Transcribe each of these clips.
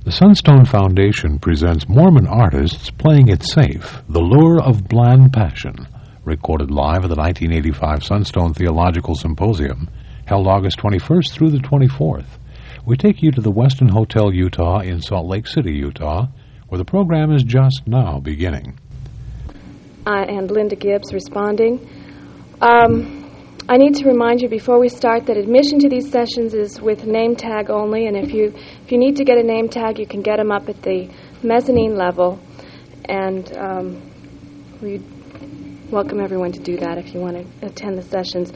The Sunstone Foundation presents Mormon artists playing it safe, The Lure of Bland Passion, recorded live at the 1985 Sunstone Theological Symposium, held August 21st through the 24th. We take you to the Westin Hotel, Utah in Salt Lake City, Utah, where the program is just now beginning. And Linda Gibbs responding. I need to remind you before we start that admission to these sessions is with name tag only, and if you need to get a name tag, you can get them up at the mezzanine level, and we welcome everyone to do that if you want to attend the sessions.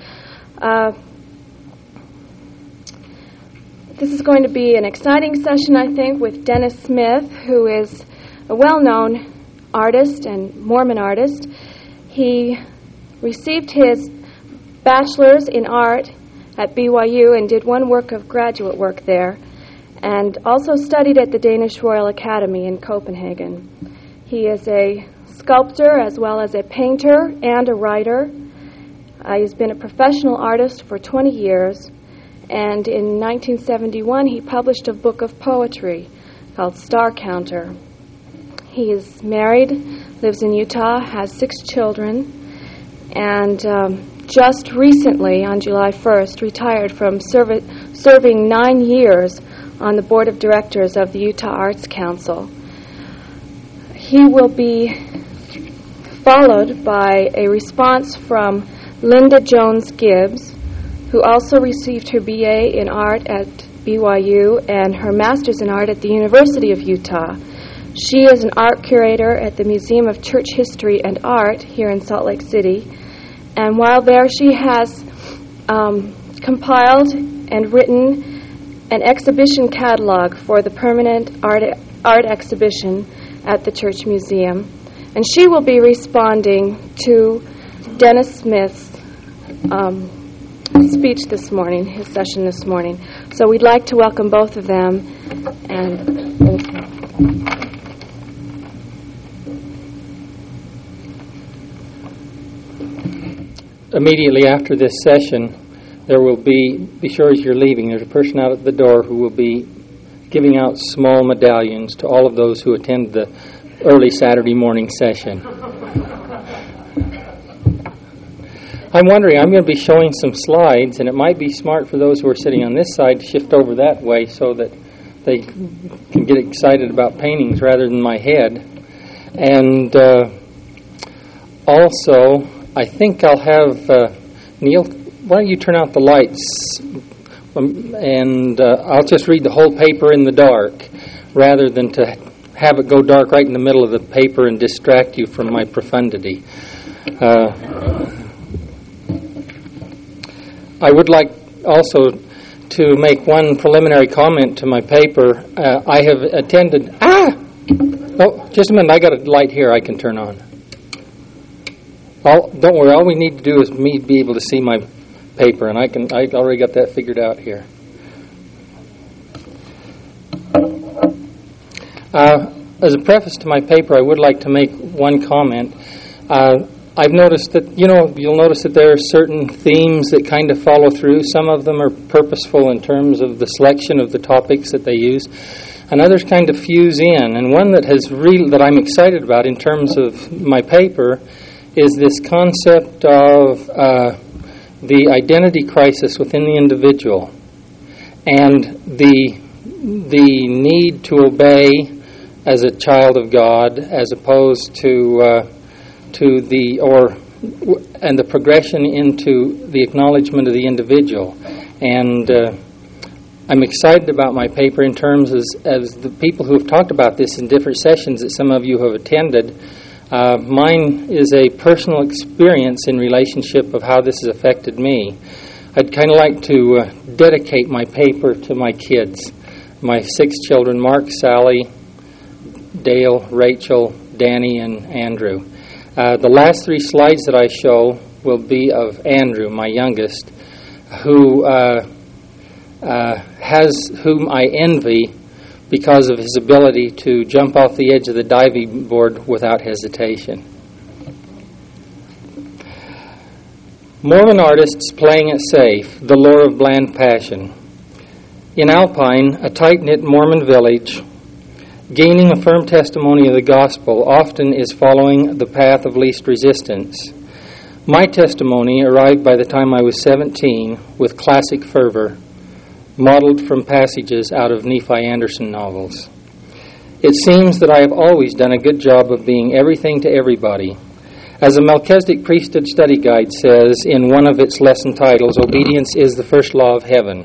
This is going to be an exciting session, I think, with Dennis Smith, who is a well-known artist and Mormon artist. He received his bachelor's in art at BYU and did one work of graduate work there, and also studied at the Danish Royal Academy in Copenhagen. He is a sculptor as well as a painter and a writer. He's been a professional artist for 20 years, and in 1971 he published a book of poetry called Star Counter. He is married, lives in Utah, has 6 children, and just recently, on July 1st, retired from serving 9 years on the board of directors of the Utah Arts Council. He will be followed by a response from Linda Jones Gibbs, who also received her BA in art at BYU and her master's in art at the University of Utah. She is an art curator at the Museum of Church History and Art here in Salt Lake City. And while there, she has compiled and written an exhibition catalog for the permanent art exhibition at the Church Museum. And she will be responding to Dennis Smith's speech this morning, his session this morning. So we'd like to welcome both of them. And immediately after this session, there will be sure as you're leaving, there's a person out at the door who will be giving out small medallions to all of those who attend the early Saturday morning session. I'm wondering, I'm going to be showing some slides, and it might be smart for those who are sitting on this side to shift over that way so that they can get excited about paintings rather than my head. And also, I think I'll have Neil, why don't you turn out the lights, and I'll just read the whole paper in the dark rather than to have it go dark right in the middle of the paper and distract you from my profundity. I would like also to make one preliminary comment to my paper. I have attended... Oh, just a minute, I got a light here I can turn on. Don't worry, all we need to do is me be able to see my paper, and I already got that figured out here. As a preface to my paper, I would like to make one comment. I've noticed that, you'll notice that there are certain themes that kind of follow through. Some of them are purposeful in terms of the selection of the topics that they use, and others kind of fuse in. And one that I'm excited about in terms of my paper is this concept of the identity crisis within the individual and the need to obey as a child of God, as opposed to the progression into the acknowledgement of the individual. And I'm excited about my paper in terms as the people who have talked about this in different sessions that some of you have attended. Mine is a personal experience in relationship of how this has affected me. I'd kind of like to dedicate my paper to my kids, my 6 children, Mark, Sally, Dale, Rachel, Danny, and Andrew. The last 3 slides that I show will be of Andrew, my youngest, whom I envy because of his ability to jump off the edge of the diving board without hesitation. Mormon artists playing it safe, the lure of bland passion. In Alpine, a tight-knit Mormon village, Gaining a firm testimony of the gospel often is following the path of least resistance. My testimony arrived by the time I was 17 with classic fervor, modeled from passages out of Nephi Anderson novels. It seems that I have always done a good job of being everything to everybody. As a Melchizedek Priesthood Study Guide says in one of its lesson titles, obedience is the first law of heaven.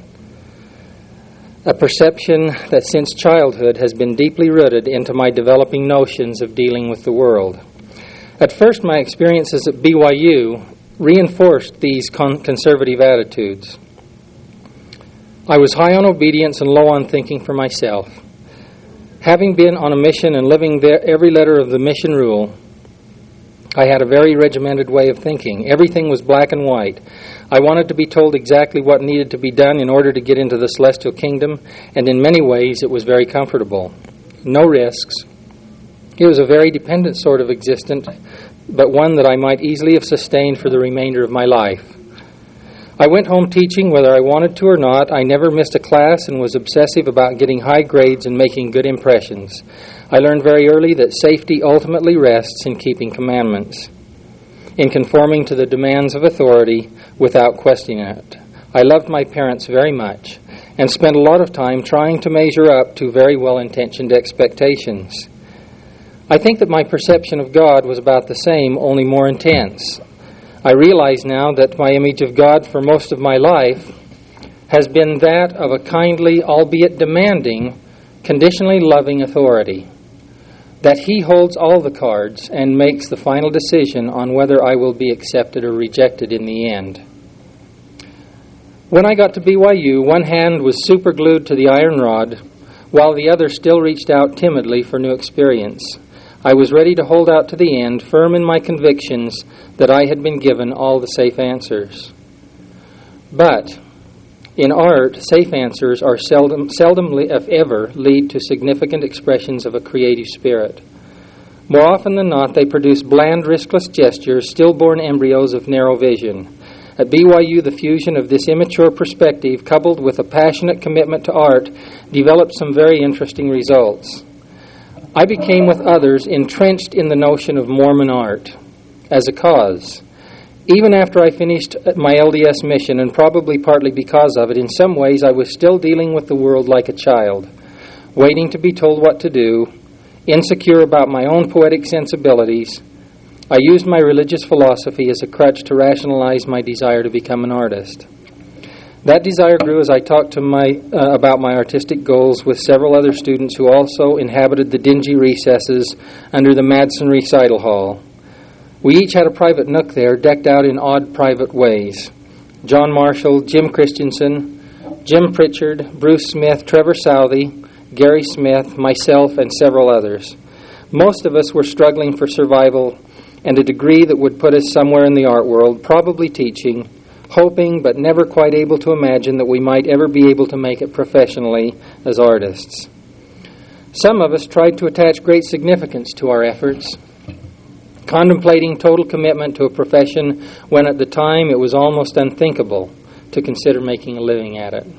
A perception that since childhood has been deeply rooted into my developing notions of dealing with the world. At first, my experiences at BYU reinforced these conservative attitudes. I was high on obedience and low on thinking for myself. Having been on a mission and living there every letter of the mission rule, I had a very regimented way of thinking. Everything was black and white. I wanted to be told exactly what needed to be done in order to get into the celestial kingdom, and in many ways it was very comfortable. No risks. It was a very dependent sort of existence, but one that I might easily have sustained for the remainder of my life. I went home teaching whether I wanted to or not. I never missed a class and was obsessive about getting high grades and making good impressions. I learned very early that safety ultimately rests in keeping commandments, in conforming to the demands of authority without questioning it. I loved my parents very much and spent a lot of time trying to measure up to very well-intentioned expectations. I think that my perception of God was about the same, only more intense. I realize now that my image of God for most of my life has been that of a kindly, albeit demanding, conditionally loving authority, that He holds all the cards and makes the final decision on whether I will be accepted or rejected in the end. When I got to BYU, one hand was super glued to the iron rod, while the other still reached out timidly for new experience. I was ready to hold out to the end, firm in my convictions that I had been given all the safe answers. But in art, safe answers are seldom if ever, lead to significant expressions of a creative spirit. More often than not, they produce bland, riskless gestures, stillborn embryos of narrow vision. At BYU, the fusion of this immature perspective, coupled with a passionate commitment to art, developed some very interesting results. I became with others entrenched in the notion of Mormon art as a cause. Even after I finished my LDS mission, and probably partly because of it, in some ways I was still dealing with the world like a child, waiting to be told what to do, insecure about my own poetic sensibilities. I used my religious philosophy as a crutch to rationalize my desire to become an artist. That desire grew as I talked about my artistic goals with several other students who also inhabited the dingy recesses under the Madsen Recital Hall. We each had a private nook there, decked out in odd private ways. John Marshall, Jim Christensen, Jim Pritchard, Bruce Smith, Trevor Southey, Gary Smith, myself, and several others. Most of us were struggling for survival and a degree that would put us somewhere in the art world, probably teaching, hoping but never quite able to imagine that we might ever be able to make it professionally as artists. Some of us tried to attach great significance to our efforts, contemplating total commitment to a profession when at the time it was almost unthinkable to consider making a living at it.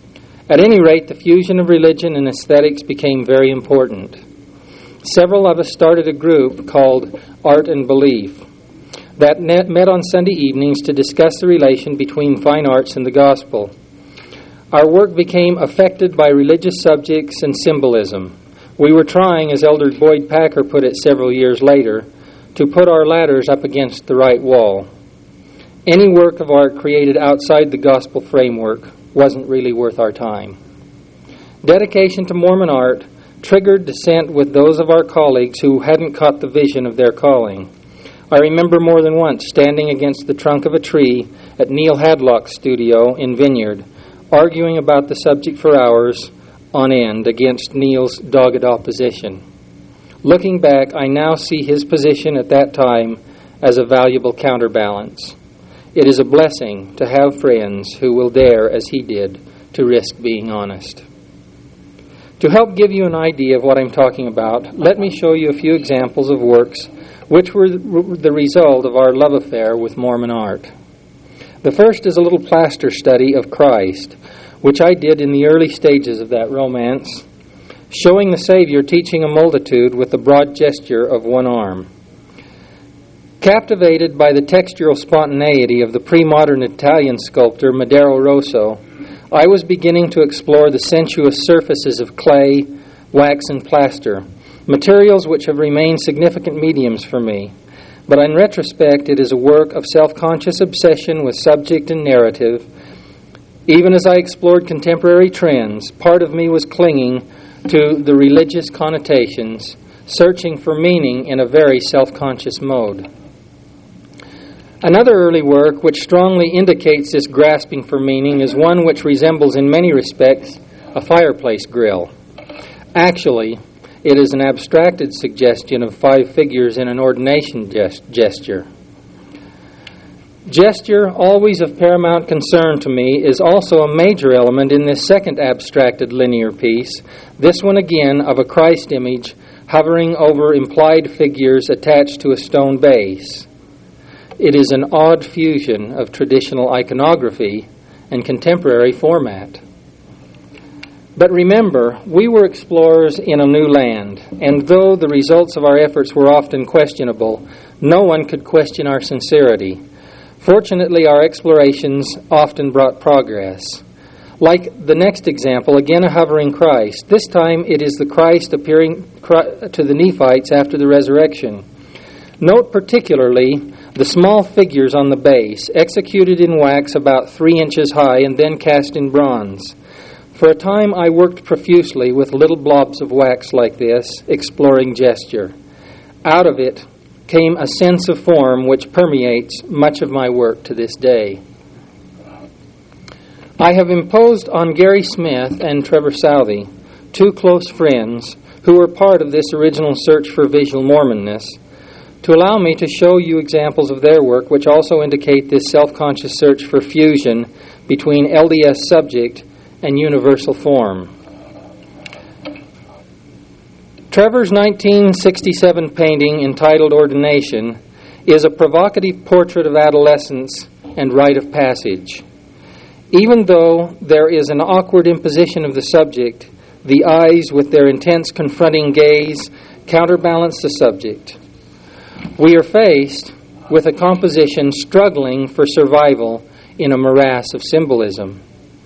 At any rate, the fusion of religion and aesthetics became very important. Several of us started a group called Art and Belief that met on Sunday evenings to discuss the relation between fine arts and the gospel. Our work became affected by religious subjects and symbolism. We were trying, as Elder Boyd Packer put it several years later, to put our ladders up against the right wall. Any work of art created outside the gospel framework wasn't really worth our time. Dedication to Mormon art triggered dissent with those of our colleagues who hadn't caught the vision of their calling. I remember more than once standing against the trunk of a tree at Neil Hadlock's studio in Vineyard, arguing about the subject for hours on end against Neil's dogged opposition. Looking back, I now see his position at that time as a valuable counterbalance. It is a blessing to have friends who will dare, as he did, to risk being honest. To help give you an idea of what I'm talking about, let me show you a few examples of works which were the result of our love affair with Mormon art. The first is a little plaster study of Christ, which I did in the early stages of that romance. showing the Savior teaching a multitude with the broad gesture of one arm. Captivated by the textural spontaneity of the pre-modern Italian sculptor Madero Rosso, I was beginning to explore the sensuous surfaces of clay, wax, and plaster, materials which have remained significant mediums for me. But in retrospect, it is a work of self-conscious obsession with subject and narrative. Even as I explored contemporary trends, part of me was clinging to the religious connotations, searching for meaning in a very self-conscious mode. Another early work which strongly indicates this grasping for meaning is one which resembles in many respects a fireplace grill. Actually, it is an abstracted suggestion of 5 figures in an ordination gesture. Gesture, always of paramount concern to me, is also a major element in this second abstracted linear piece, this one again of a Christ image hovering over implied figures attached to a stone base. It is an odd fusion of traditional iconography and contemporary format. But remember, we were explorers in a new land, and though the results of our efforts were often questionable, no one could question our sincerity. Fortunately, our explorations often brought progress. Like the next example, again a hovering Christ. This time it is the Christ appearing to the Nephites after the resurrection. Note particularly the small figures on the base, executed in wax about 3 inches high and then cast in bronze. For a time I worked profusely with little blobs of wax like this, exploring gesture. Out of it came a sense of form which permeates much of my work to this day. I have imposed on Gary Smith and Trevor Southey, 2 close friends who were part of this original search for visual Mormonness, to allow me to show you examples of their work which also indicate this self-conscious search for fusion between LDS subject and universal form. Trevor's 1967 painting entitled Ordination is a provocative portrait of adolescence and rite of passage. Even though there is an awkward imposition of the subject, the eyes with their intense confronting gaze counterbalance the subject. We are faced with a composition struggling for survival in a morass of symbolism.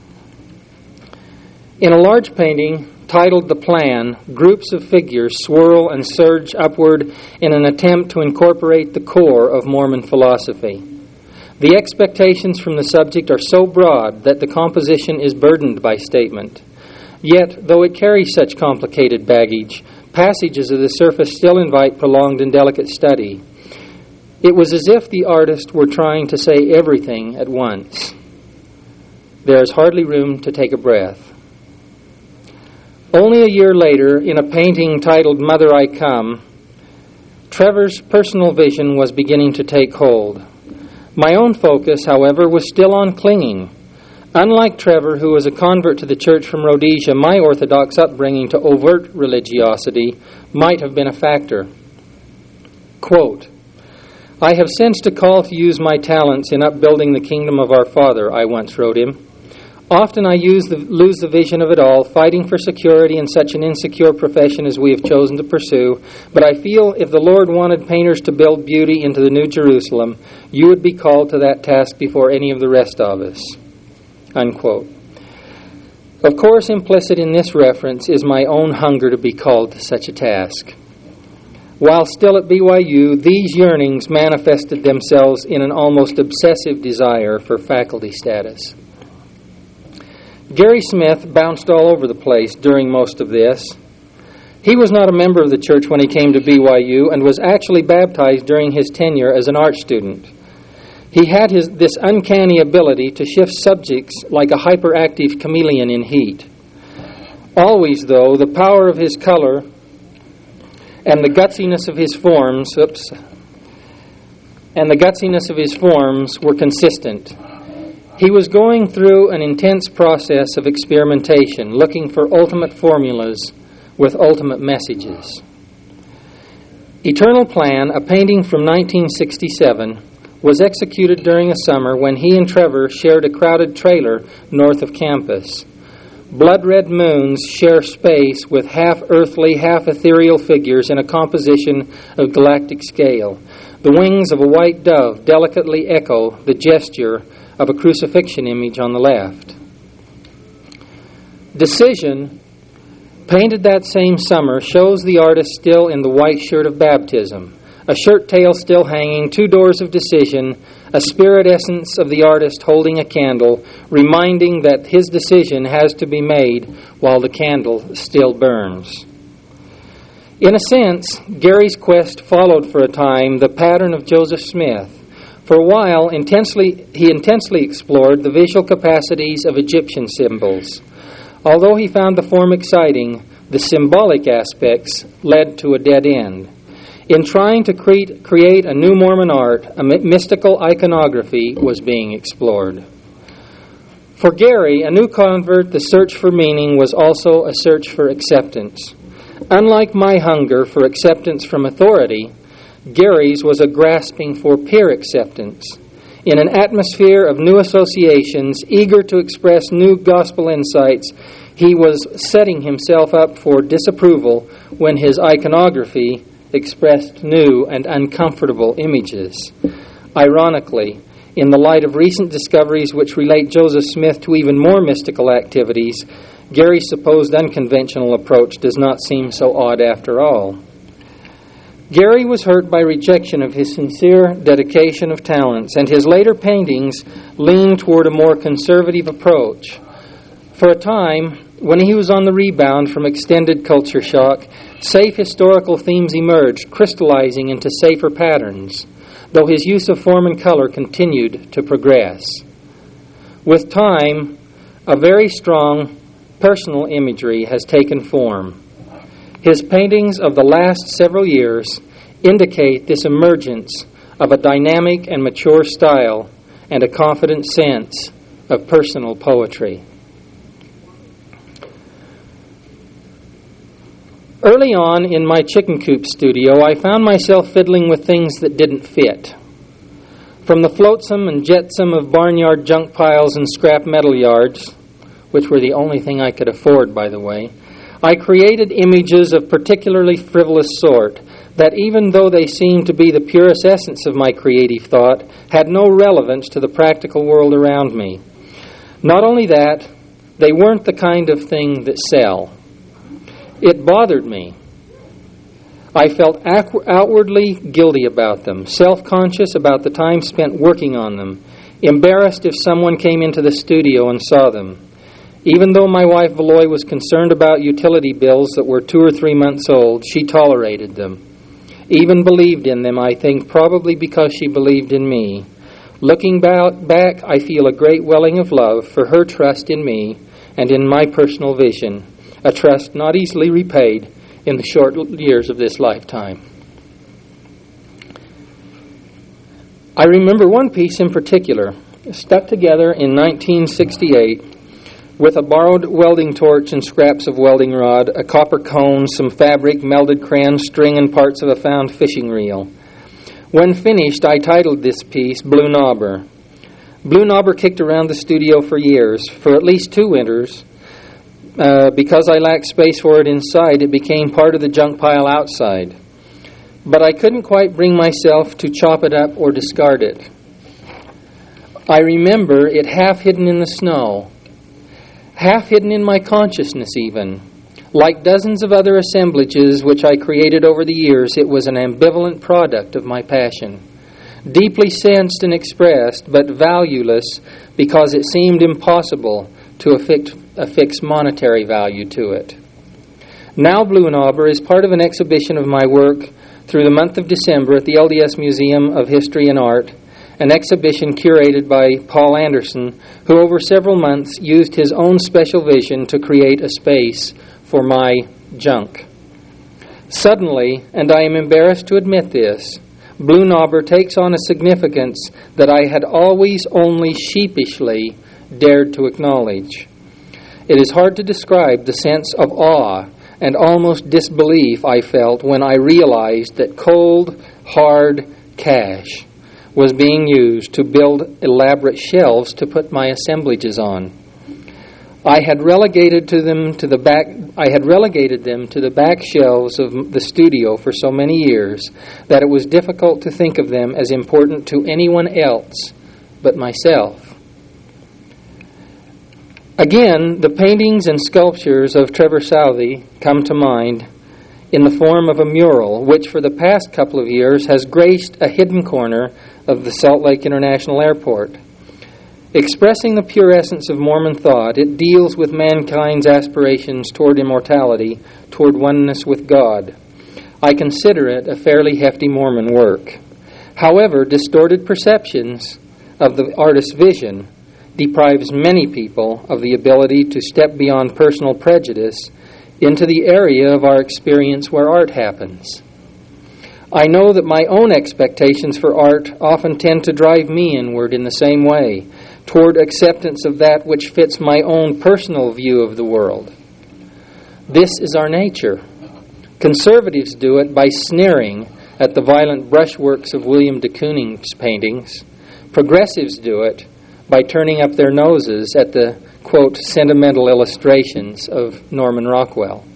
In a large painting titled The Plan, groups of figures swirl and surge upward in an attempt to incorporate the core of Mormon philosophy. The expectations from the subject are so broad that the composition is burdened by statement. Yet, though it carries such complicated baggage, passages of the surface still invite prolonged and delicate study. It was as if the artist were trying to say everything at once. There is hardly room to take a breath. Only a year later, in a painting titled Mother I Come, Trevor's personal vision was beginning to take hold. My own focus, however, was still on clinging. Unlike Trevor, who was a convert to the church from Rhodesia, my Orthodox upbringing to overt religiosity might have been a factor. Quote, "I have sensed a call to use my talents in upbuilding the kingdom of our Father," I once wrote him. "Often I lose the vision of it all, fighting for security in such an insecure profession as we have chosen to pursue, but I feel if the Lord wanted painters to build beauty into the New Jerusalem, you would be called to that task before any of the rest of us." Unquote. Of course, implicit in this reference is my own hunger to be called to such a task. While still at BYU, these yearnings manifested themselves in an almost obsessive desire for faculty status. Gary Smith bounced all over the place during most of this. He was not a member of the church when he came to BYU and was actually baptized during his tenure as an art student. He had this uncanny ability to shift subjects like a hyperactive chameleon in heat. Always, though, the power of his color and the gutsiness of his forms were consistent. He was going through an intense process of experimentation, looking for ultimate formulas with ultimate messages. Eternal Plan, a painting from 1967, was executed during a summer when he and Trevor shared a crowded trailer north of campus. Blood-red moons share space with half-earthly, half-ethereal figures in a composition of galactic scale. The wings of a white dove delicately echo the gesture of a crucifixion image on the left. Decision, painted that same summer, shows the artist still in the white shirt of baptism, a shirt tail still hanging, 2 doors of decision, a spirit essence of the artist holding a candle, reminding that his decision has to be made while the candle still burns. In a sense, Gary's quest followed for a time the pattern of Joseph Smith. For a while, he intensely explored the visual capacities of Egyptian symbols. Although he found the form exciting, the symbolic aspects led to a dead end. In trying to create a new Mormon art, a mystical iconography was being explored. For Gary, a new convert, the search for meaning was also a search for acceptance. Unlike my hunger for acceptance from authority, Gary's was a grasping for peer acceptance. In an atmosphere of new associations, eager to express new gospel insights, he was setting himself up for disapproval when his iconography expressed new and uncomfortable images. Ironically, in the light of recent discoveries which relate Joseph Smith to even more mystical activities, Gary's supposed unconventional approach does not seem so odd after all. Gary was hurt by rejection of his sincere dedication of talents, and his later paintings leaned toward a more conservative approach. For a time, when he was on the rebound from extended culture shock, safe historical themes emerged, crystallizing into safer patterns, though his use of form and color continued to progress. With time, a very strong personal imagery has taken form. His paintings of the last several years indicate this emergence of a dynamic and mature style and a confident sense of personal poetry. Early on in my chicken coop studio, I found myself fiddling with things that didn't fit. From the flotsam and jetsam of barnyard junk piles and scrap metal yards, which were the only thing I could afford, by the way, I created images of particularly frivolous sort that, even though they seemed to be the purest essence of my creative thought, had no relevance to the practical world around me. Not only that, they weren't the kind of thing that sell. It bothered me. I felt outwardly guilty about them, self-conscious about the time spent working on them, embarrassed if someone came into the studio and saw them. Even though my wife Valoy was concerned about utility bills that were 2 or 3 months old, she tolerated them. Even believed in them, I think, probably because she believed in me. Looking back, I feel a great welling of love for her trust in me and in my personal vision, a trust not easily repaid in the short years of this lifetime. I remember one piece in particular, stuck together in 1968 with a borrowed welding torch and scraps of welding rod, a copper cone, some fabric, melded crayon, string, and parts of a found fishing reel. When finished, I titled this piece Blue Knobber. Blue Knobber kicked around the studio for years, for at least 2 winters. Because I lacked space for it inside, it became part of the junk pile outside. But I couldn't quite bring myself to chop it up or discard it. I remember it half hidden in the snow, half hidden in my consciousness even. Like dozens of other assemblages which I created over the years, it was an ambivalent product of my passion. Deeply sensed and expressed, but valueless because it seemed impossible to affix monetary value to it. Now Blue Knobber is part of an exhibition of my work through the month of December at the LDS Museum of History and Art, an exhibition curated by Paul Anderson, who over several months used his own special vision to create a space for my junk. Suddenly, and I am embarrassed to admit this, Blue Knobber takes on a significance that I had always only sheepishly dared to acknowledge. It is hard to describe the sense of awe and almost disbelief I felt when I realized that cold, hard cash was being used to build elaborate shelves to put my assemblages on. I had relegated them to the back shelves of the studio for so many years that it was difficult to think of them as important to anyone else but myself. Again, the paintings and sculptures of Trevor Southey come to mind in the form of a mural which for the past couple of years has graced a hidden corner of the Salt Lake International Airport. Expressing the pure essence of Mormon thought, it deals with mankind's aspirations toward immortality, toward oneness with God. I consider it a fairly hefty Mormon work. However, distorted perceptions of the artist's vision deprives many people of the ability to step beyond personal prejudice into the area of our experience where art happens. I know that my own expectations for art often tend to drive me inward in the same way, toward acceptance of that which fits my own personal view of the world. This is our nature. Conservatives do it by sneering at the violent brushworks of William de Kooning's paintings. Progressives do it by turning up their noses at the, quote, sentimental illustrations of Norman Rockwell.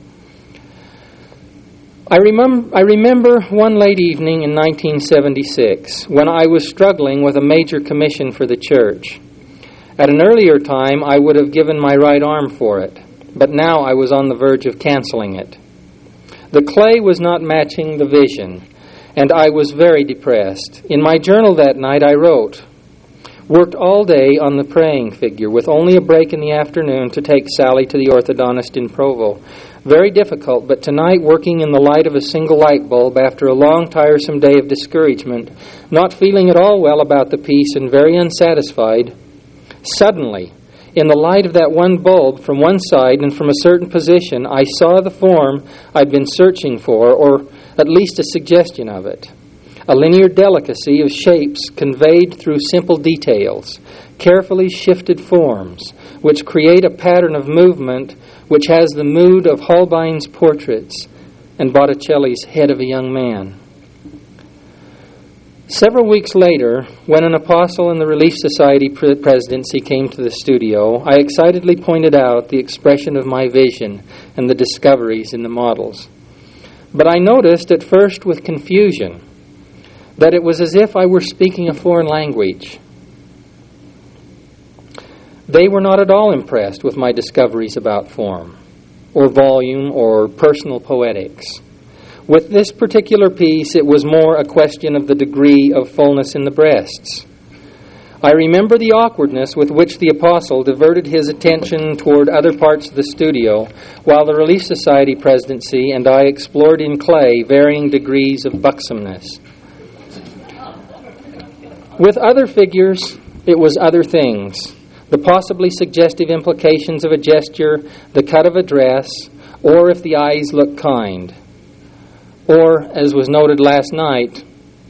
I remember one late evening in 1976 when I was struggling with a major commission for the church. At an earlier time, I would have given my right arm for it, but now I was on the verge of canceling it. The clay was not matching the vision, and I was very depressed. In my journal that night, I wrote, "Worked all day on the praying figure, with only a break in the afternoon to take Sally to the orthodontist in Provo. Very difficult, but tonight, working in the light of a single light bulb after a long, tiresome day of discouragement, not feeling at all well about the piece and very unsatisfied, suddenly, in the light of that one bulb from one side and from a certain position, I saw the form I'd been searching for, or at least a suggestion of it. A linear delicacy of shapes conveyed through simple details, carefully shifted forms, which create a pattern of movement which has the mood of Holbein's portraits and Botticelli's Head of a Young Man." Several weeks later, when an apostle in the Relief Society presidency came to the studio, I excitedly pointed out the expression of my vision and the discoveries in the models. But I noticed at first with confusion that it was as if I were speaking a foreign language. They were not at all impressed with my discoveries about form, or volume, or personal poetics. With this particular piece, it was more a question of the degree of fullness in the breasts. I remember the awkwardness with which the apostle diverted his attention toward other parts of the studio, while the Relief Society presidency and I explored in clay varying degrees of buxomness. With other figures, it was other things. The possibly suggestive implications of a gesture, the cut of a dress, or if the eyes look kind. Or, as was noted last night,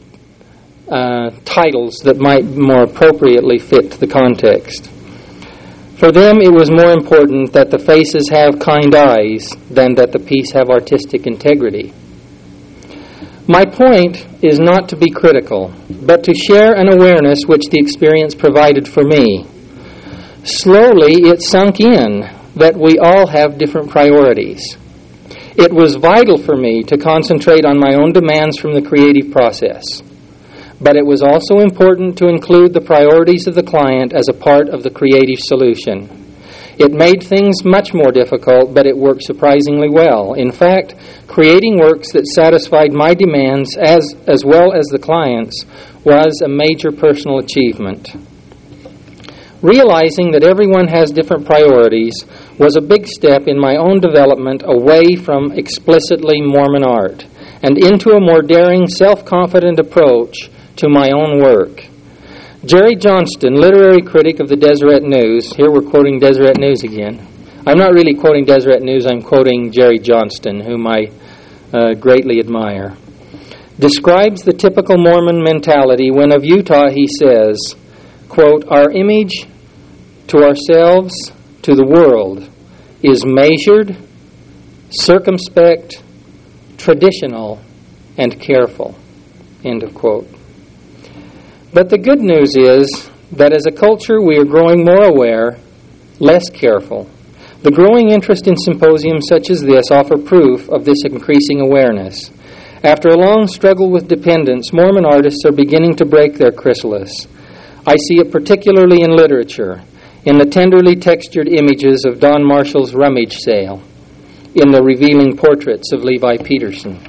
titles that might more appropriately fit the context. For them, it was more important that the faces have kind eyes than that the piece have artistic integrity. My point is not to be critical, but to share an awareness which the experience provided for me. Slowly, it sunk in that we all have different priorities. It was vital for me to concentrate on my own demands from the creative process. But it was also important to include the priorities of the client as a part of the creative solution. It made things much more difficult, but it worked surprisingly well. In fact, creating works that satisfied my demands as well as the client's was a major personal achievement. Realizing that everyone has different priorities was a big step in my own development away from explicitly Mormon art and into a more daring, self-confident approach to my own work. Jerry Johnston, literary critic of the Deseret News, here we're quoting Deseret News again. I'm not really quoting Deseret News, I'm quoting Jerry Johnston, whom I greatly admire, describes the typical Mormon mentality when of Utah he says, quote, "Our image to ourselves, to the world, is measured, circumspect, traditional, and careful," end of quote. But the good news is that as a culture we are growing more aware, less careful, The growing interest in symposiums such as this offer proof of this increasing awareness. After a long struggle with dependence, Mormon artists are beginning to break their chrysalis. I see it particularly in literature, in the tenderly textured images of Don Marshall's rummage sale, in the revealing portraits of Levi Peterson.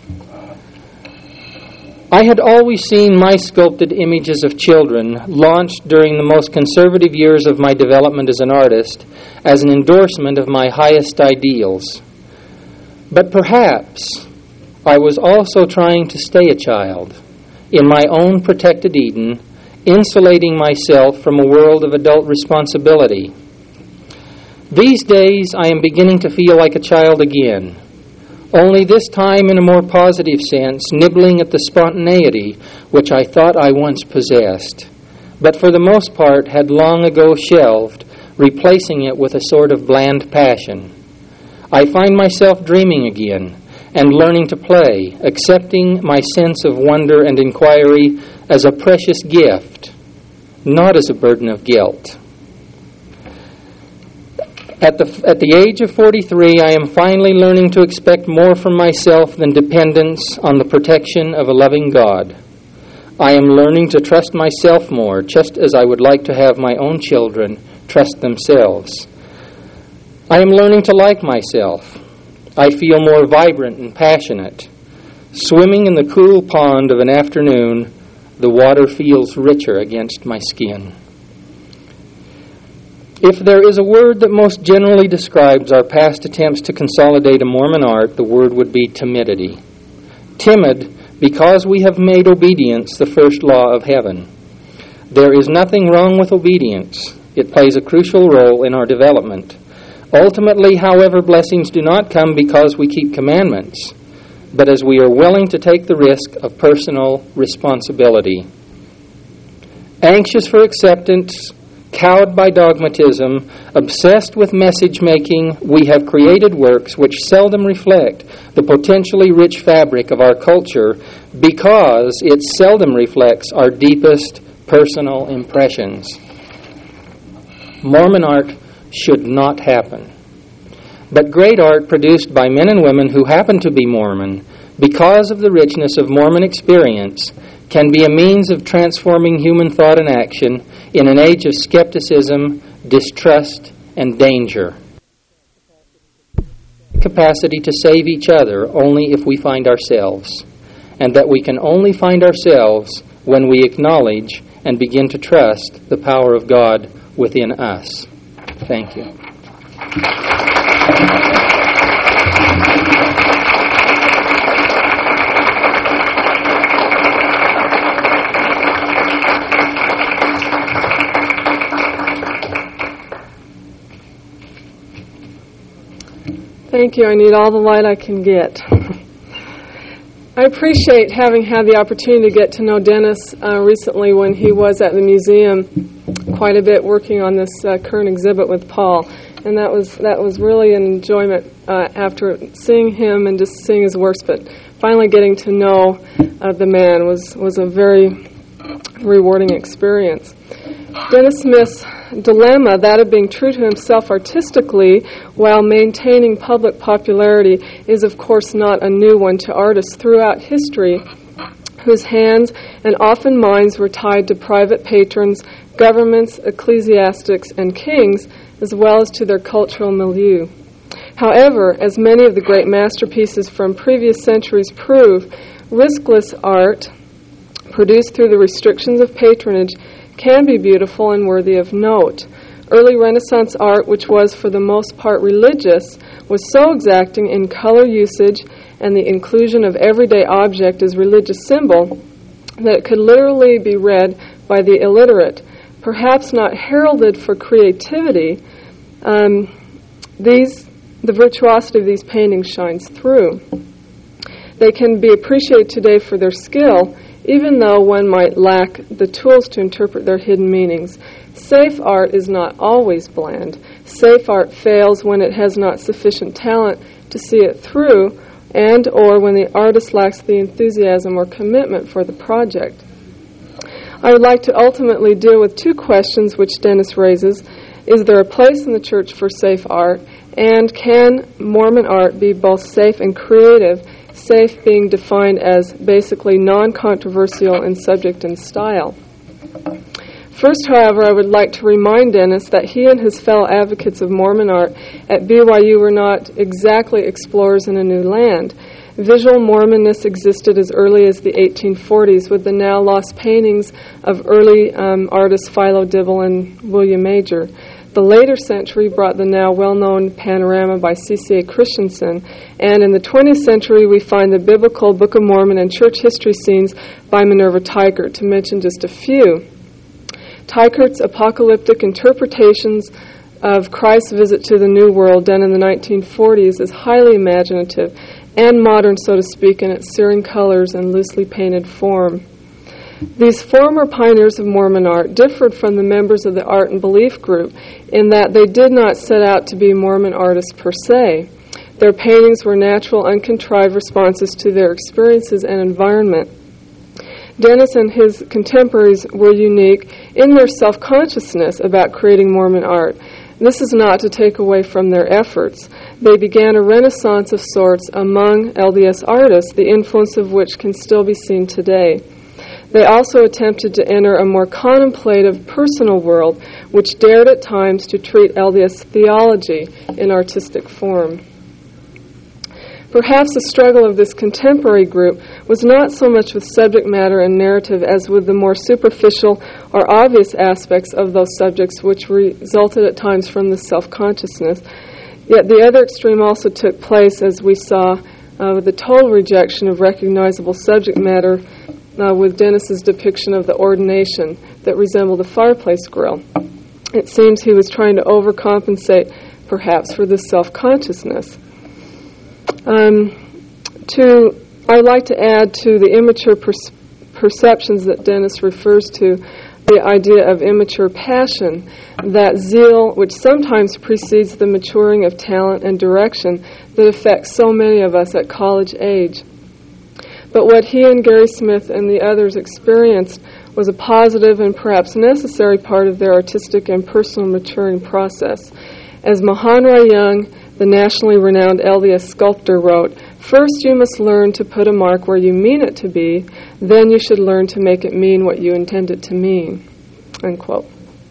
I had always seen my sculpted images of children, launched during the most conservative years of my development as an artist, as an endorsement of my highest ideals. But perhaps I was also trying to stay a child in my own protected Eden, insulating myself from a world of adult responsibility. These days I am beginning to feel like a child again, only this time in a more positive sense, nibbling at the spontaneity which I thought I once possessed, but for the most part had long ago shelved, replacing it with a sort of bland passion. I find myself dreaming again and learning to play, accepting my sense of wonder and inquiry as a precious gift, not as a burden of guilt. At the age of 43, I am finally learning to expect more from myself than dependence on the protection of a loving God. I am learning to trust myself more, just as I would like to have my own children trust themselves. I am learning to like myself. I feel more vibrant and passionate. Swimming in the cool pond of an afternoon, the water feels richer against my skin. If there is a word that most generally describes our past attempts to consolidate a Mormon art, the word would be timidity. Timid because we have made obedience the first law of heaven. There is nothing wrong with obedience. It plays a crucial role in our development. Ultimately, however, blessings do not come because we keep commandments, but as we are willing to take the risk of personal responsibility. Anxious for acceptance, cowed by dogmatism, obsessed with message-making, we have created works which seldom reflect the potentially rich fabric of our culture because it seldom reflects our deepest personal impressions. Mormon art should not happen. But great art produced by men and women who happen to be Mormon, because of the richness of Mormon experience, can be a means of transforming human thought and action in an age of skepticism, distrust, and danger. Capacity to save each other only if we find ourselves, and that we can only find ourselves when we acknowledge and begin to trust the power of God within us. Thank you. Thank you. I need all the light I can get. I appreciate having had the opportunity to get to know Dennis recently when he was at the museum quite a bit working on this current exhibit with Paul. And that was really an enjoyment after seeing him and just seeing his works, but finally getting to know the man was a very rewarding experience. Dennis Smith's dilemma, that of being true to himself artistically while maintaining public popularity, is of course not a new one to artists throughout history whose hands and often minds were tied to private patrons, governments, ecclesiastics, and kings, as well as to their cultural milieu. However, as many of the great masterpieces from previous centuries prove, riskless art, produced through the restrictions of patronage, can be beautiful and worthy of note. Early Renaissance art, which was for the most part religious, was so exacting in color usage and the inclusion of everyday object as religious symbol that it could literally be read by the illiterate. Perhaps not heralded for creativity, the virtuosity of these paintings shines through. They can be appreciated today for their skill, even though one might lack the tools to interpret their hidden meanings. Safe art is not always bland. Safe art fails when it has not sufficient talent to see it through, and or when the artist lacks the enthusiasm or commitment for the project. I would like to ultimately deal with two questions which Dennis raises. Is there a place in the church for safe art? And can Mormon art be both safe and creative, safe being defined as basically non-controversial in subject and style? First, however, I would like to remind Dennis that he and his fellow advocates of Mormon art at BYU were not exactly explorers in a new land. Visual Mormonness existed as early as the 1840s with the now lost paintings of early artists Philo Dibble and William Major. The later century brought the now well-known panorama by C.C.A. Christensen, and in the 20th century we find the biblical Book of Mormon and church history scenes by Minerva Teichert, to mention just a few. Teichert's apocalyptic interpretations of Christ's visit to the New World done in the 1940s is highly imaginative and modern, so to speak, in its searing colors and loosely painted form. These former pioneers of Mormon art differed from the members of the Art and Belief group in that they did not set out to be Mormon artists per se. Their paintings were natural, uncontrived responses to their experiences and environment. Dennis and his contemporaries were unique in their self-consciousness about creating Mormon art. This is not to take away from their efforts. They began a renaissance of sorts among LDS artists, the influence of which can still be seen today. They also attempted to enter a more contemplative personal world, which dared at times to treat LDS theology in artistic form. Perhaps the struggle of this contemporary group was not so much with subject matter and narrative as with the more superficial or obvious aspects of those subjects, which resulted at times from the self-consciousness. Yet the other extreme also took place, as we saw, with the total rejection of recognizable subject matter with Dennis's depiction of the ordination that resembled a fireplace grill. It seems he was trying to overcompensate, perhaps, for this self-consciousness. I'd like to add to the immature perceptions that Dennis refers to the idea of immature passion, that zeal which sometimes precedes the maturing of talent and direction that affects so many of us at college age. But what he and Gary Smith and the others experienced was a positive and perhaps necessary part of their artistic and personal maturing process. As Mahanrai Young, the nationally renowned LDS sculptor, wrote, "First you must learn to put a mark where you mean it to be, then you should learn to make it mean what you intend it to mean." Unquote.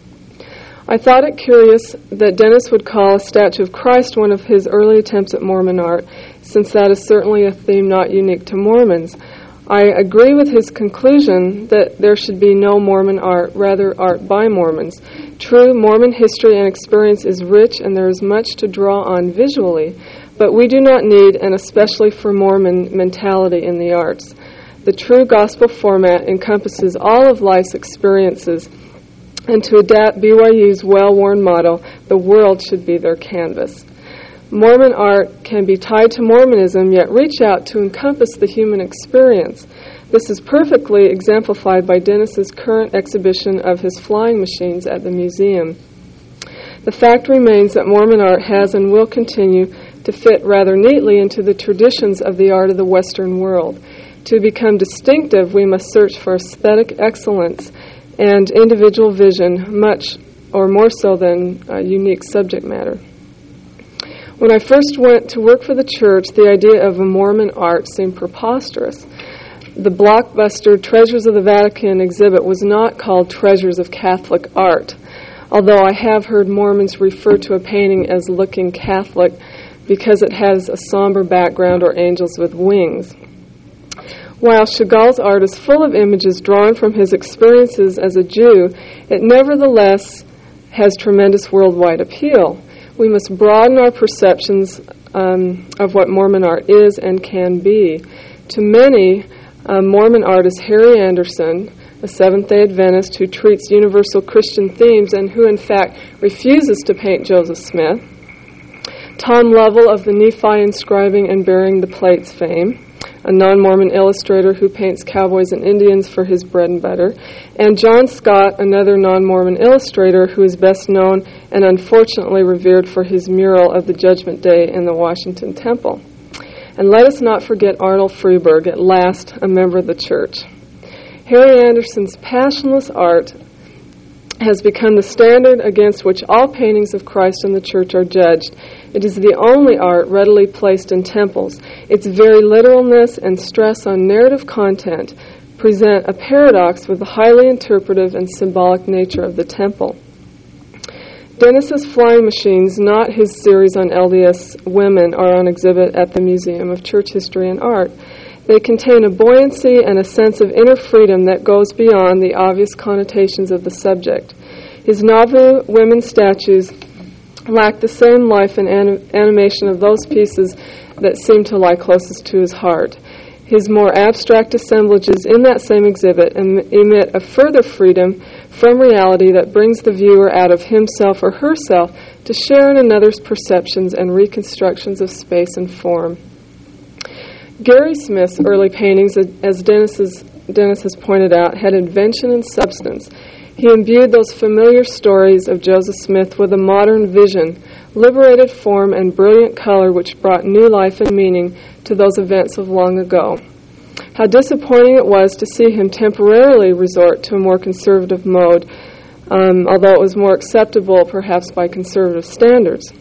I thought it curious that Dennis would call a statue of Christ one of his early attempts at Mormon art, since that is certainly a theme not unique to Mormons. I agree with his conclusion that there should be no Mormon art, rather art by Mormons. True, Mormon history and experience is rich and there is much to draw on visually, but we do not need an especially for Mormon mentality in the arts. The true gospel format encompasses all of life's experiences, and to adapt BYU's well-worn motto, the world should be their canvas. Mormon art can be tied to Mormonism, yet reach out to encompass the human experience. This is perfectly exemplified by Dennis's current exhibition of his flying machines at the museum. The fact remains that Mormon art has and will continue to fit rather neatly into the traditions of the art of the Western world. To become distinctive, we must search for aesthetic excellence and individual vision, much or more so than unique subject matter. When I first went to work for the church, the idea of a Mormon art seemed preposterous. The blockbuster Treasures of the Vatican exhibit was not called Treasures of Catholic Art, although I have heard Mormons refer to a painting as looking Catholic because it has a somber background or angels with wings. While Chagall's art is full of images drawn from his experiences as a Jew, it nevertheless has tremendous worldwide appeal. We must broaden our perceptions of what Mormon art is and can be. To many, Mormon artist Harry Anderson, a Seventh-day Adventist who treats universal Christian themes and who in fact refuses to paint Joseph Smith, Tom Lovell of the Nephi inscribing and bearing the plates fame, a non-Mormon illustrator who paints cowboys and Indians for his bread and butter, and John Scott, another non-Mormon illustrator who is best known and unfortunately revered for his mural of the Judgment Day in the Washington Temple. And let us not forget Arnold Freeberg, at last a member of the church. Harry Anderson's passionless art has become the standard against which all paintings of Christ in the church are judged. It is the only art readily placed in temples. Its very literalness and stress on narrative content present a paradox with the highly interpretive and symbolic nature of the temple. Dennis's flying machines, not his series on LDS women, are on exhibit at the Museum of Church History and Art. They contain a buoyancy and a sense of inner freedom that goes beyond the obvious connotations of the subject. His Nauvoo women statues lack the same life and animation of those pieces that seem to lie closest to his heart. His more abstract assemblages in that same exhibit emit a further freedom from reality that brings the viewer out of himself or herself to share in another's perceptions and reconstructions of space and form. Gary Smith's early paintings, as Dennis has pointed out, had invention and substance. He imbued those familiar stories of Joseph Smith with a modern vision, liberated form, and brilliant color which brought new life and meaning to those events of long ago. How disappointing it was to see him temporarily resort to a more conservative mode, although it was more acceptable perhaps by conservative standards.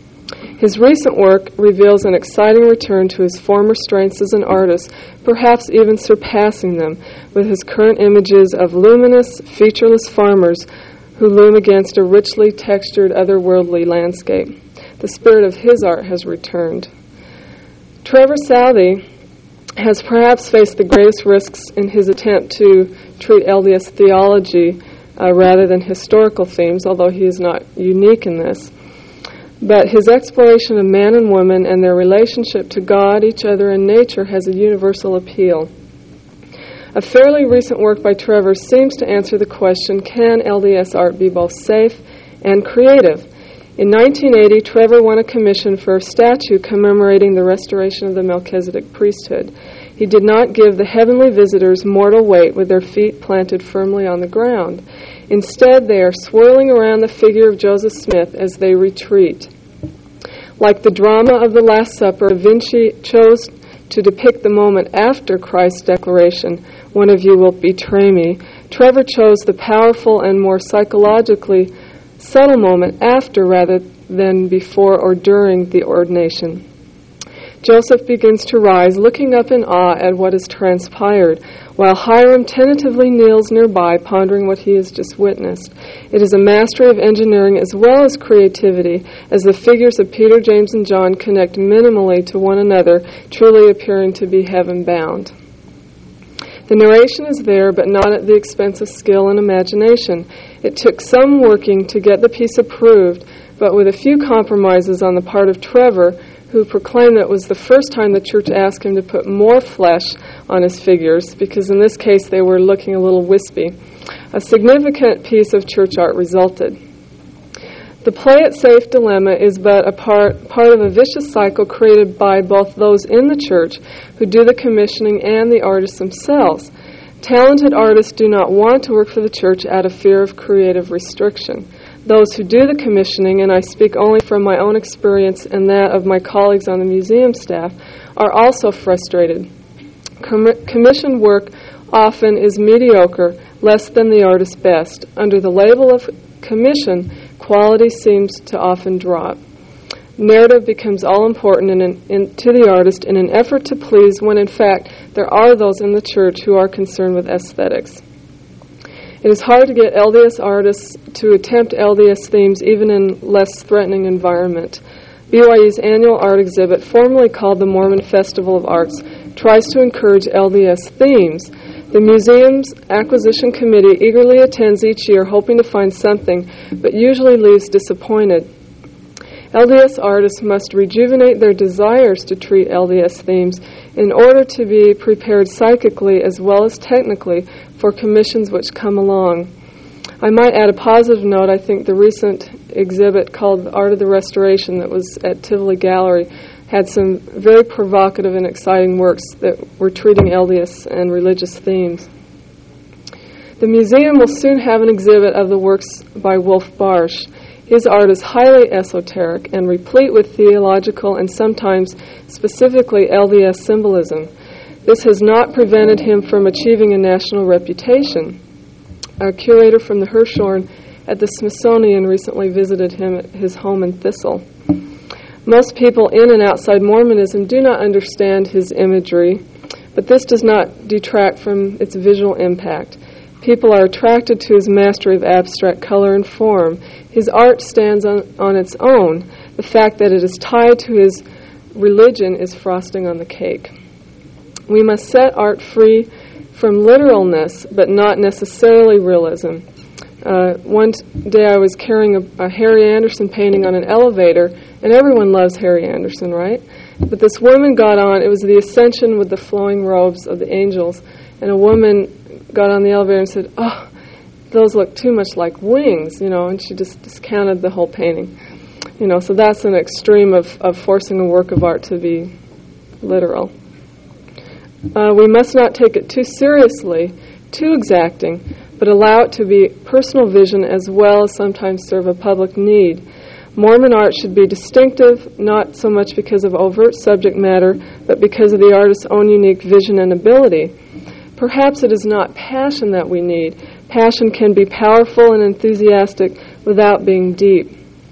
His recent work reveals an exciting return to his former strengths as an artist, perhaps even surpassing them, with his current images of luminous, featureless farmers who loom against a richly textured, otherworldly landscape. The spirit of his art has returned. Trevor Southey has perhaps faced the greatest risks in his attempt to treat LDS theology rather than historical themes, although he is not unique in this. But his exploration of man and woman and their relationship to God, each other, and nature has a universal appeal. A fairly recent work by Trevor seems to answer the question, can LDS art be both safe and creative? In 1980, Trevor won a commission for a statue commemorating the restoration of the Melchizedek priesthood. He did not give the heavenly visitors mortal weight with their feet planted firmly on the ground. Instead, they are swirling around the figure of Joseph Smith as they retreat. Like the drama of the Last Supper, Da Vinci chose to depict the moment after Christ's declaration, "One of you will betray me." Trevor chose the powerful and more psychologically subtle moment after rather than before or during the ordination. Joseph begins to rise, looking up in awe at what has transpired, while Hiram tentatively kneels nearby, pondering what he has just witnessed. It is a mastery of engineering as well as creativity, as the figures of Peter, James, and John connect minimally to one another, truly appearing to be heaven-bound. The narration is there, but not at the expense of skill and imagination. It took some working to get the piece approved, but with a few compromises on the part of Trevor, who proclaimed that it was the first time the church asked him to put more flesh on his figures, because in this case they were looking a little wispy. A significant piece of church art resulted. The play it safe dilemma is but a part of a vicious cycle created by both those in the church who do the commissioning and the artists themselves. Talented artists do not want to work for the church out of fear of creative restriction. Those who do the commissioning, and I speak only from my own experience and that of my colleagues on the museum staff, are also frustrated. Commissioned work often is mediocre, less than the artist's best. Under the label of commission, quality seems to often drop. Narrative becomes all-important to the artist in an effort to please when, in fact, there are those in the church who are concerned with aesthetics. It is hard to get LDS artists to attempt LDS themes even in less threatening environment. BYU's annual art exhibit, formerly called the Mormon Festival of Arts, tries to encourage LDS themes. The museum's acquisition committee eagerly attends each year hoping to find something, but usually leaves disappointed. LDS artists must rejuvenate their desires to treat LDS themes in order to be prepared psychically as well as technically for commissions which come along. I might add a positive note. I think the recent exhibit called Art of the Restoration that was at Tivoli Gallery had some very provocative and exciting works that were treating LDS and religious themes. The museum will soon have an exhibit of the works by Wolf Barsh. His art is highly esoteric and replete with theological and sometimes specifically LDS symbolism. This has not prevented him from achieving a national reputation. A curator from the Hirshhorn at the Smithsonian recently visited him at his home in Thistle. Most people in and outside Mormonism do not understand his imagery, but this does not detract from its visual impact. People are attracted to his mastery of abstract color and form. His art stands on its own. The fact that it is tied to his religion is frosting on the cake. We must set art free from literalness, but not necessarily realism. One day I was carrying a Harry Anderson painting on an elevator, and everyone loves Harry Anderson, right? But this woman got on, it was the Ascension with the flowing robes of the angels, and a woman got on the elevator and said, "Oh, those look too much like wings," and she just discounted the whole painting. So that's an extreme of forcing a work of art to be literal. We must not take it too seriously, too exacting, but allow it to be personal vision as well as sometimes serve a public need. Mormon art should be distinctive, not so much because of overt subject matter, but because of the artist's own unique vision and ability. Perhaps it is not passion that we need. Passion can be powerful and enthusiastic without being deep.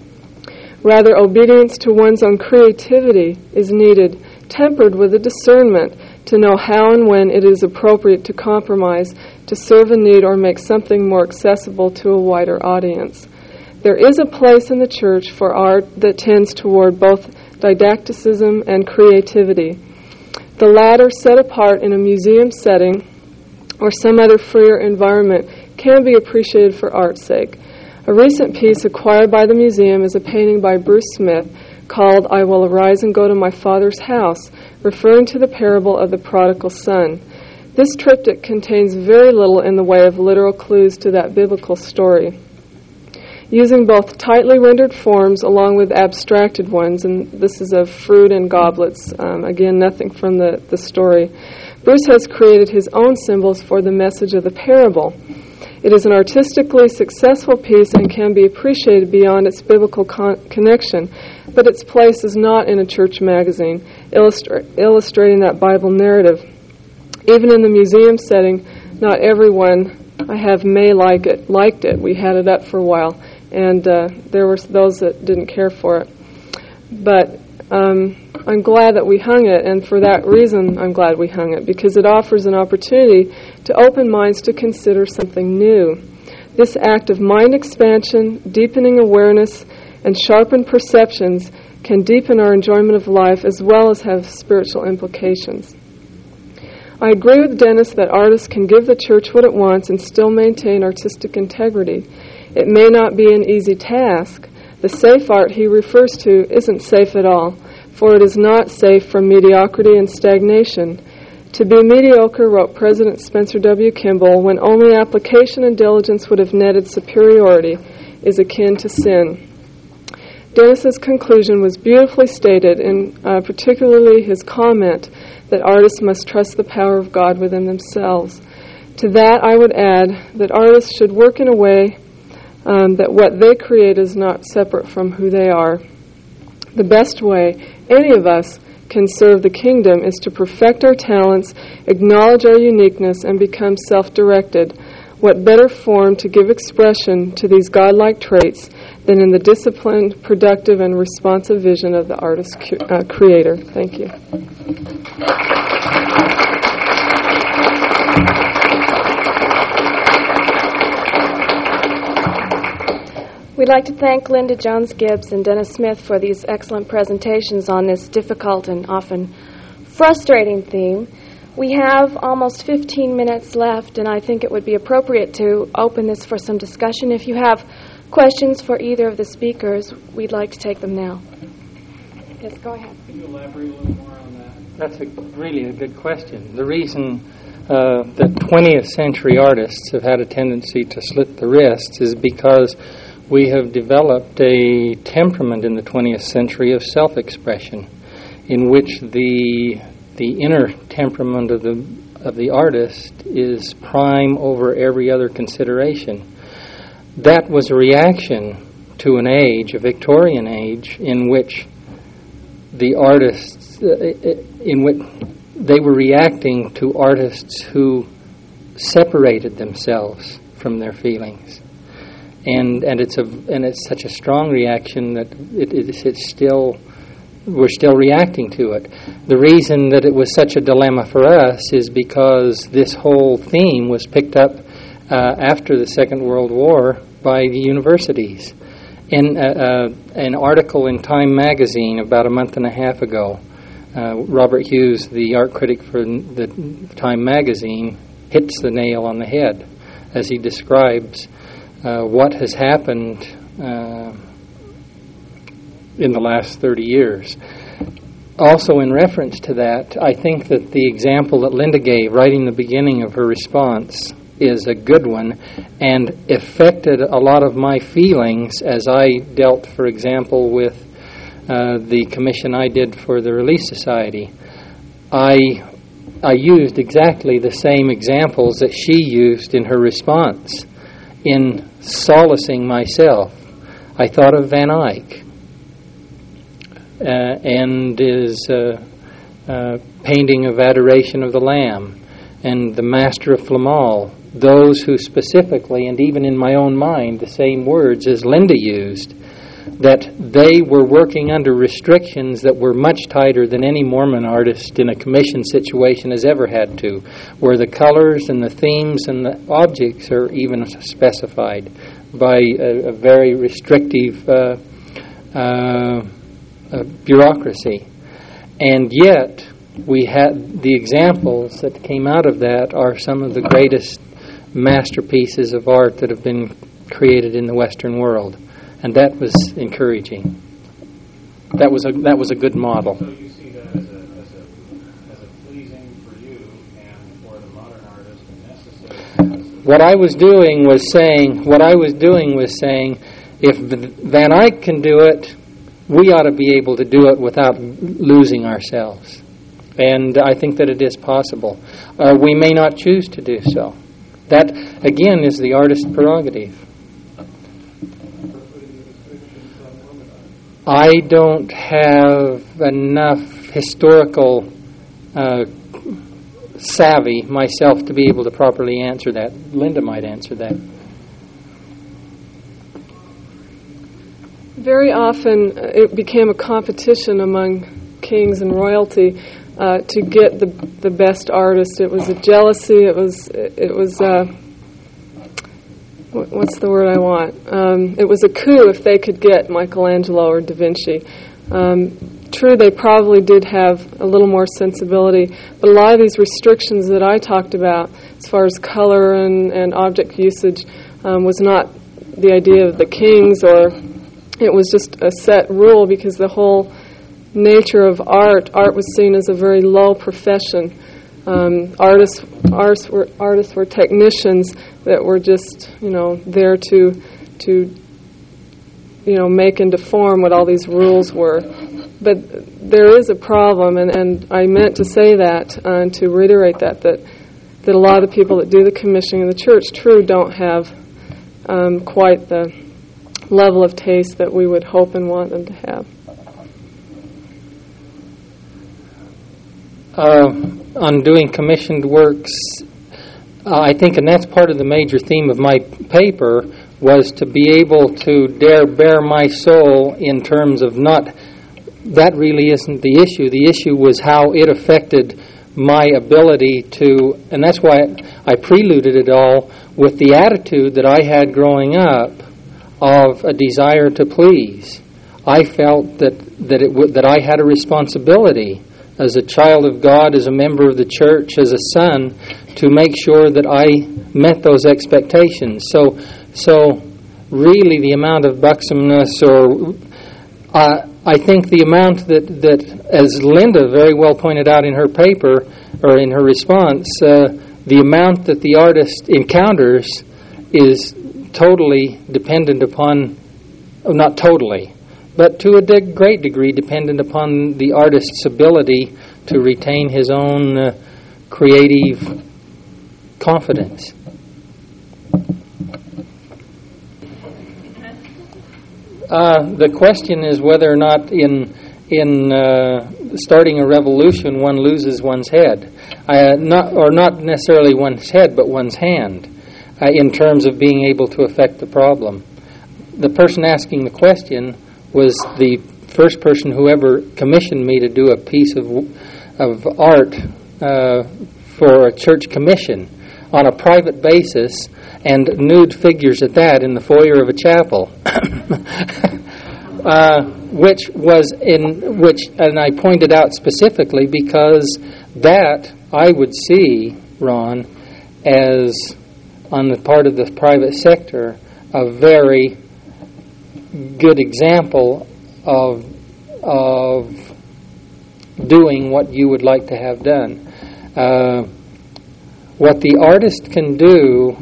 Rather, obedience to one's own creativity is needed, tempered with a discernment to know how and when it is appropriate to compromise to serve a need or make something more accessible to a wider audience. There is a place in the church for art that tends toward both didacticism and creativity. The latter, set apart in a museum setting or some other freer environment, can be appreciated for art's sake. A recent piece acquired by the museum is a painting by Bruce Smith called "I Will Arise and Go to My Father's House," referring to the parable of the prodigal son. This triptych contains very little in the way of literal clues to that biblical story. Using both tightly rendered forms along with abstracted ones, and this is of fruit and goblets, again, nothing from the story, Bruce has created his own symbols for the message of the parable. It is an artistically successful piece and can be appreciated beyond its biblical connection, but its place is not in a church magazine, illustrating that Bible narrative. Even in the museum setting, not everyone I have may liked it. We had it up for a while, and there were those that didn't care for it. But I'm glad that we hung it, and for that reason I'm glad we hung it, because it offers an opportunity to open minds to consider something new. This act of mind expansion, deepening awareness, and sharpened perceptions can deepen our enjoyment of life as well as have spiritual implications. I agree with Dennis that artists can give the church what it wants and still maintain artistic integrity. It may not be an easy task. The safe art he refers to isn't safe at all, for it is not safe from mediocrity and stagnation. To be mediocre, wrote President Spencer W. Kimball, when only application and diligence would have netted superiority, is akin to sin. Dennis's conclusion was beautifully stated, in particularly his comment that artists must trust the power of God within themselves. To that I would add that artists should work in a way that what they create is not separate from who they are. The best way any of us can serve the kingdom is to perfect our talents, acknowledge our uniqueness, and become self-directed. What better form to give expression to these godlike traits than in the disciplined, productive, and responsive vision of the artist creator? Thank you. We'd like to thank Linda Jones-Gibbs and Dennis Smith for these excellent presentations on this difficult and often frustrating theme. We have almost 15 minutes left, and I think it would be appropriate to open this for some discussion. If you have questions for either of the speakers, we'd like to take them now. Yes, go ahead. Can you elaborate a little more on that? That's really a good question. The reason that 20th century artists have had a tendency to slit the wrists is because we have developed a temperament in the 20th century of self-expression, in which the inner temperament of the artist is prime over every other consideration. That was a reaction to an age, a Victorian age, in which the artists, in which they were reacting to artists who separated themselves from their feelings. and it's such a strong reaction that we're still reacting to it. The reason that it was such a dilemma for us is because this whole theme was picked up after the Second World War by the universities. In an article in Time magazine about a month and a half ago, Robert Hughes, the art critic for the Time magazine, hits the nail on the head as he describes what has happened in the last 30 years. Also, in reference to that, I think that the example that Linda gave right in the beginning of her response is a good one and affected a lot of my feelings as I dealt, for example, with the commission I did for the Relief Society. I used exactly the same examples that she used in her response in solacing myself. I thought of Van Eyck and his painting of Adoration of the Lamb, and the Master of Flamel, those who specifically, and even in my own mind, the same words as Linda used, that they were working under restrictions that were much tighter than any Mormon artist in a commission situation has ever had to, where the colors and the themes and the objects are even specified by a very restrictive bureaucracy. And yet, we had the examples that came out of that are some of the greatest masterpieces of art that have been created in the Western world. And that was encouraging. That was a good model. So you see that as a pleasing for you and for the modern artist and necessary. What I was doing was saying, if Van Eyck can do it, we ought to be able to do it without losing ourselves. And I think that it is possible. We may not choose to do so. That, again, is the artist's prerogative. I don't have enough historical savvy myself to be able to properly answer that. Linda might answer that. Very often it became a competition among kings and royalty to get the best artist. It was a jealousy. It was what's the word I want? It was a coup if they could get Michelangelo or Da Vinci. True, they probably did have a little more sensibility, but a lot of these restrictions that I talked about, as far as color and object usage, was not the idea of the kings, or it was just a set rule because the whole nature of art was seen as a very low profession. Artists were technicians that were just, there to make and deform what all these rules were. But there is a problem, and I meant to say that and to reiterate that a lot of the people that do the commissioning in the church, don't have quite the level of taste that we would hope and want them to have. On doing commissioned works, I think, and that's part of the major theme of my paper, was to be able to dare bare my soul in terms of not, that really isn't the issue. The issue was how it affected my ability to, and that's why I preluded it all with the attitude that I had growing up of a desire to please. I felt that I had a responsibility as a child of God, as a member of the church, as a son, to make sure that I met those expectations. So really the amount of buxomness, or I think the amount that, as Linda very well pointed out in her paper, or in her response, the amount that the artist encounters is totally dependent upon, not totally, but to a great degree dependent upon the artist's ability to retain his own creative confidence. The question is whether or not in starting a revolution one loses one's head, not necessarily one's head, but one's hand, in terms of being able to affect the problem. the person asking the question was the first person who ever commissioned me to do a piece of art for a church commission on a private basis, and nude figures at that in the foyer of a chapel. And I pointed out specifically because that I would see, Ron, as on the part of the private sector, a very good example of doing what you would like to have done. What the artist can do,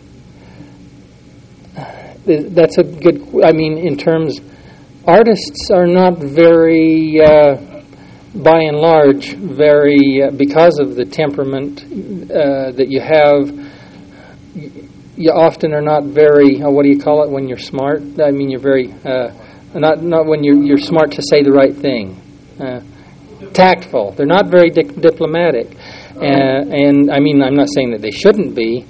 that's a good, in terms, artists are not very, by and large, very, because of the temperament that you have, you often are not very, what do you call it when you're smart? You're very, not when you're smart to say the right thing. Tactful. They're not very diplomatic. And I'm not saying that they shouldn't be.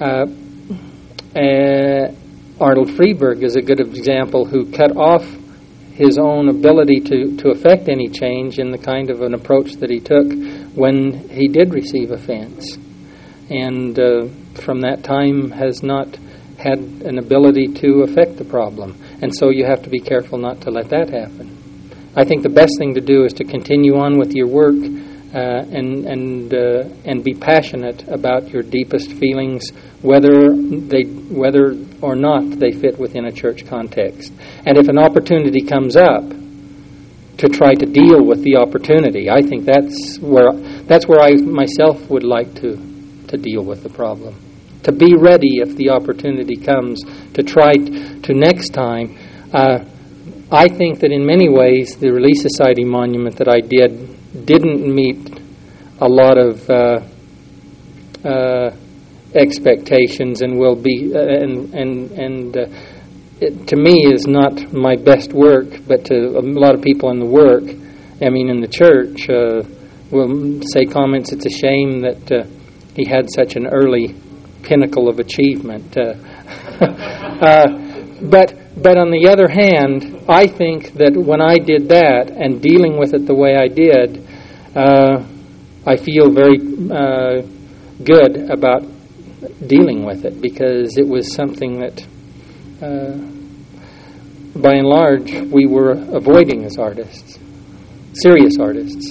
Arnold Freeberg is a good example who cut off his own ability to affect any change in the kind of an approach that he took when he did receive offense. And from that time has not had an ability to affect the problem. And so you have to be careful not to let that happen. I think the best thing to do is to continue on with your work and be passionate about your deepest feelings, whether or not they fit within a church context. And if an opportunity comes up, to try to deal with the opportunity. I think that's where I myself would like to deal with the problem. To be ready if the opportunity comes, to try to next time. I think that in many ways the Relief Society monument that I didn't meet a lot of expectations and will be it, to me, is not my best work, but to a lot of people in the work, in the church, will say comments. It's a shame that he had such an early pinnacle of achievement. But on the other hand, I think that when I did that and dealing with it the way I did, I feel very good about dealing with it, because it was something that, by and large, we were avoiding as artists, serious artists.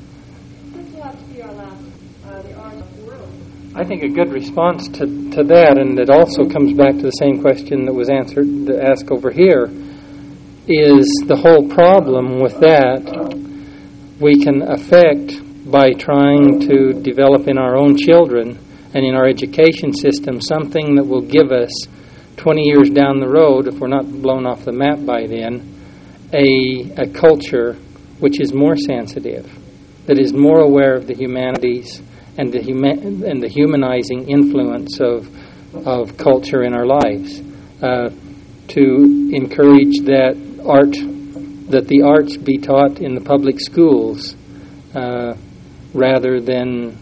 I think a good response to that, and it also comes back to the same question that was asked over here, is the whole problem with that we can affect by trying to develop in our own children and in our education system something that will give us 20 years down the road, if we're not blown off the map by then, a culture which is more sensitive, that is more aware of the humanities and the humanizing influence of culture in our lives, to encourage that the arts be taught in the public schools, rather than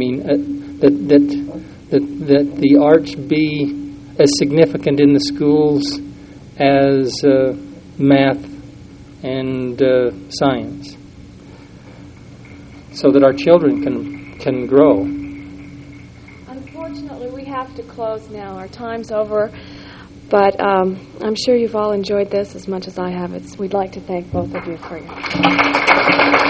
that the arts be as significant in the schools as math and science, so that our children can grow. Unfortunately, we have to close now. Our time's over, but I'm sure you've all enjoyed this as much as I have. We'd like to thank both of you for your